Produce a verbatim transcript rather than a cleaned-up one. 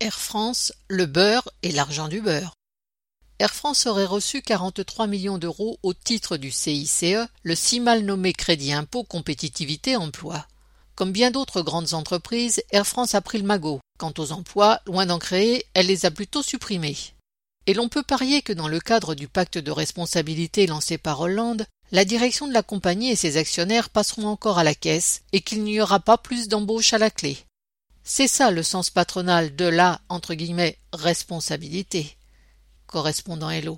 Air France, le beurre et l'argent du beurre. Air France aurait reçu quarante-trois millions d'euros au titre du C I C E, le si mal nommé Crédit Impôt Compétitivité Emploi. Comme bien d'autres grandes entreprises, Air France a pris le magot. Quant aux emplois, loin d'en créer, elle les a plutôt supprimés. Et l'on peut parier que dans le cadre du pacte de responsabilité lancé par Hollande, la direction de la compagnie et ses actionnaires passeront encore à la caisse et qu'il n'y aura pas plus d'embauches à la clé. C'est ça le sens patronal de la, entre guillemets, responsabilité. Correspondant Hello.